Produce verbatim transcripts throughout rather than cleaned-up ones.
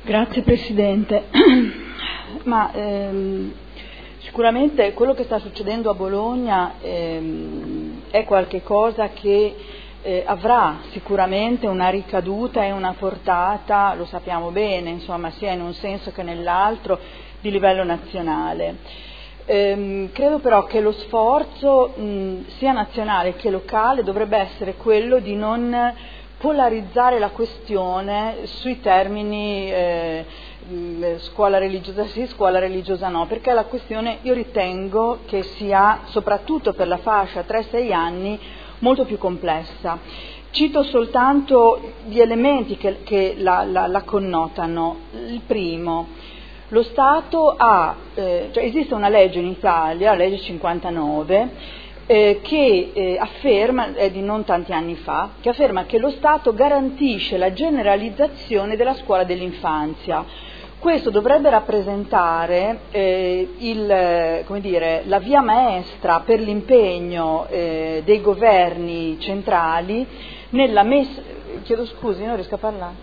Grazie Presidente. Ma ehm, sicuramente quello che sta succedendo a Bologna ehm, è qualche cosa che eh, avrà sicuramente una ricaduta e una portata, lo sappiamo bene, insomma, sia in un senso che nell'altro, di livello nazionale. Ehm, credo però che lo sforzo mh, sia nazionale che locale dovrebbe essere quello di non polarizzare la questione sui termini eh, scuola religiosa sì, scuola religiosa no, perché la questione io ritengo che sia, soprattutto per la fascia tre sei anni, molto più complessa. Cito soltanto gli elementi che, che la, la, la connotano. Il primo: lo Stato ha, eh, cioè esiste una legge in Italia, la legge cinquantanove, Eh, che eh, afferma, è di non tanti anni fa, che afferma che lo Stato garantisce la generalizzazione della scuola dell'infanzia. Questo dovrebbe rappresentare eh, il, come dire, la via maestra per l'impegno eh, dei governi centrali nella messa. Chiedo scusi, non riesco a parlare.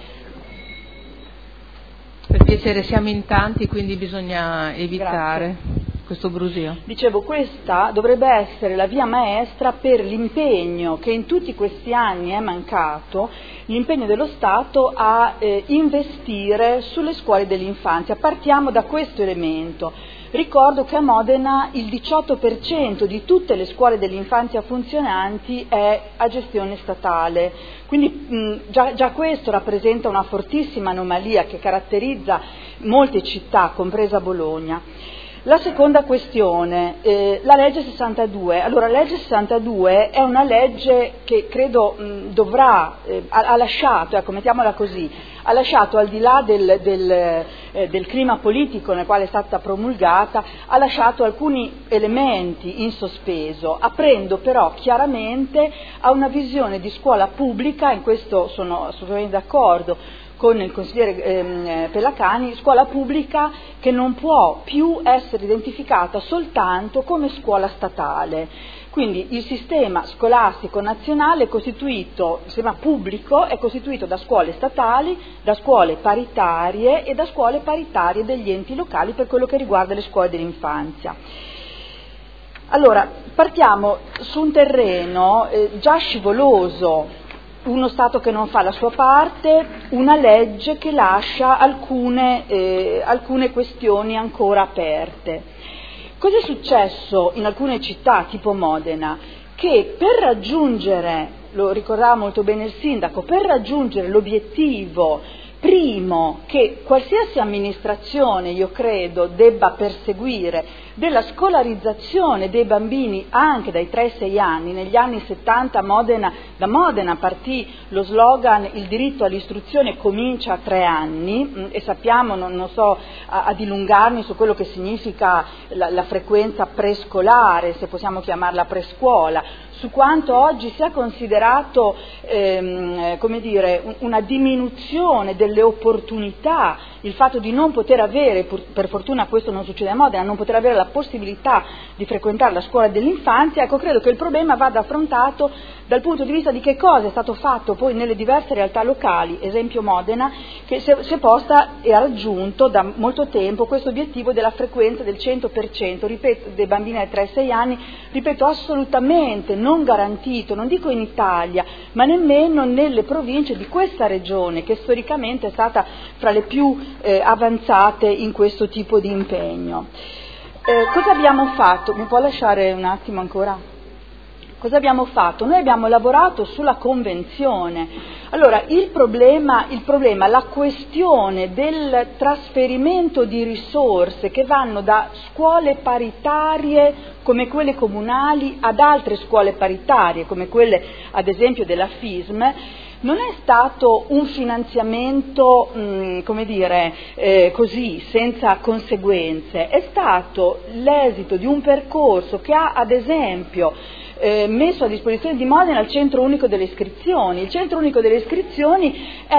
Per piacere, siamo in tanti, quindi bisogna evitare. Grazie. Questo brusio. Dicevo, questa dovrebbe essere la via maestra per l'impegno che in tutti questi anni è mancato, l'impegno dello Stato a eh, investire sulle scuole dell'infanzia. Partiamo da questo elemento. Ricordo che a Modena il diciotto per cento di tutte le scuole dell'infanzia funzionanti è a gestione statale, quindi mh, già, già questo rappresenta una fortissima anomalia che caratterizza molte città, compresa Bologna. La seconda questione, eh, la legge sessantadue. Allora, la legge sessantadue è una legge che credo mh, dovrà, eh, ha, ha lasciato, ecco, mettiamola così, ha lasciato al di là del, del, eh, del clima politico nel quale è stata promulgata, ha lasciato alcuni elementi in sospeso, aprendo però chiaramente a una visione di scuola pubblica, in questo sono assolutamente d'accordo con il consigliere ehm, Pellacani, scuola pubblica che non può più essere identificata soltanto come scuola statale. Quindi il sistema scolastico nazionale è costituito, il sistema pubblico è costituito da scuole statali, da scuole paritarie e da scuole paritarie degli enti locali per quello che riguarda le scuole dell'infanzia. Allora, partiamo su un terreno eh, già scivoloso, uno Stato che non fa la sua parte, una legge che lascia alcune, eh, alcune questioni ancora aperte. Cosa è successo in alcune città tipo Modena? Che per raggiungere, lo ricordava molto bene il sindaco, per raggiungere l'obiettivo primo che qualsiasi amministrazione, io credo, debba perseguire, della scolarizzazione dei bambini anche dai tre sei anni. Negli anni settanta Modena, da Modena partì lo slogan "il diritto all'istruzione comincia a tre anni", e sappiamo, non, non so a, a dilungarmi su quello che significa la, la frequenza prescolare, se possiamo chiamarla prescuola, su quanto oggi sia considerato ehm, come dire, una diminuzione delle opportunità, il fatto di non poter avere, per fortuna questo non succede a Modena, non poter avere la possibilità di frequentare la scuola dell'infanzia. Ecco, credo che il problema vada affrontato dal punto di vista di che cosa è stato fatto poi nelle diverse realtà locali, esempio Modena, che si è, si è posta e ha raggiunto da molto tempo questo obiettivo della frequenza del cento per cento, ripeto, dei bambini ai tre sei anni, ripeto, assolutamente non garantito, non dico in Italia, ma nemmeno nelle province di questa regione, che storicamente è stata fra le più eh, avanzate in questo tipo di impegno. Eh, cosa abbiamo fatto? Mi può lasciare un attimo ancora? Cosa abbiamo fatto? Noi abbiamo lavorato sulla convenzione. Allora, il problema, il problema, la questione del trasferimento di risorse che vanno da scuole paritarie come quelle comunali ad altre scuole paritarie come quelle ad esempio della F I S M, non è stato un finanziamento, mh, come dire, eh, così, senza conseguenze, è stato l'esito di un percorso che ha ad esempio eh, messo a disposizione di Modena il Centro Unico delle Iscrizioni. Il Centro Unico delle Iscrizioni è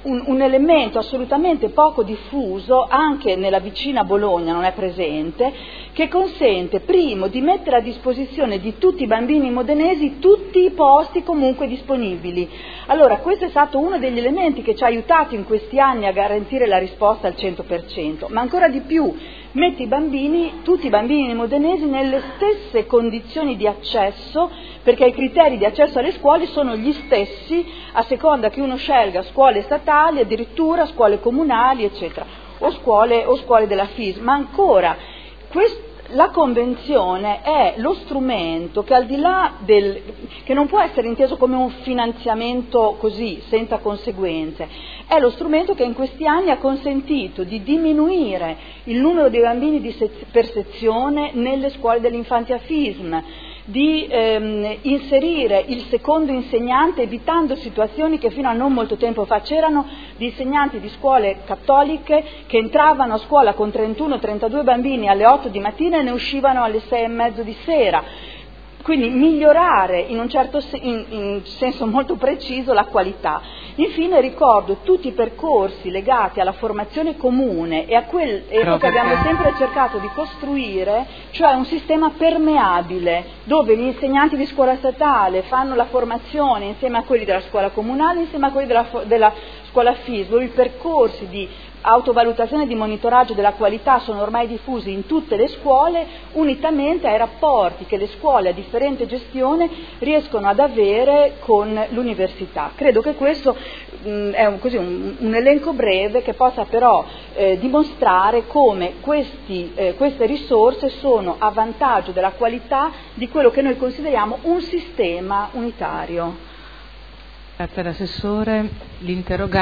un, un elemento assolutamente poco diffuso, anche nella vicina Bologna non è presente, che consente, primo, di mettere a disposizione di tutti i bambini modenesi tutti i posti comunque disponibili. Allora, questo è stato uno degli elementi che ci ha aiutato in questi anni a garantire la risposta al cento per cento, ma ancora di più, mette i bambini, tutti i bambini modenesi nelle stesse condizioni di accesso, perché i criteri di accesso alle scuole sono gli stessi a seconda che uno scelga scuole statali, addirittura scuole comunali, eccetera, o scuole, o scuole della F I S. Ma ancora, quest- la Convenzione è lo strumento che al di là del, che non può essere inteso come un finanziamento così, senza conseguenze, è lo strumento che in questi anni ha consentito di diminuire il numero dei bambini di sez- per sezione nelle scuole dell'infanzia F I S M, di ehm, inserire il secondo insegnante, evitando situazioni che fino a non molto tempo fa c'erano di insegnanti di scuole cattoliche che entravano a scuola con trentuno trentadue bambini alle otto di mattina e ne uscivano alle sei e mezzo di sera. Quindi migliorare in un certo se- in, in senso molto preciso la qualità. Infine ricordo tutti i percorsi legati alla formazione comune e a quel e che abbiamo sempre cercato di costruire, cioè un sistema permeabile dove gli insegnanti di scuola statale fanno la formazione insieme a quelli della scuola comunale, insieme a quelli della, della scuola F I S, dove i percorsi di autovalutazione e di monitoraggio della qualità sono ormai diffusi in tutte le scuole, unitamente ai rapporti che le scuole a differente gestione riescono ad avere con l'università. Credo che questo mh, è un, così, un, un elenco breve che possa però eh, dimostrare come questi, eh, queste risorse sono a vantaggio della qualità di quello che noi consideriamo un sistema unitario. Grazie all'assessore. L'interrogante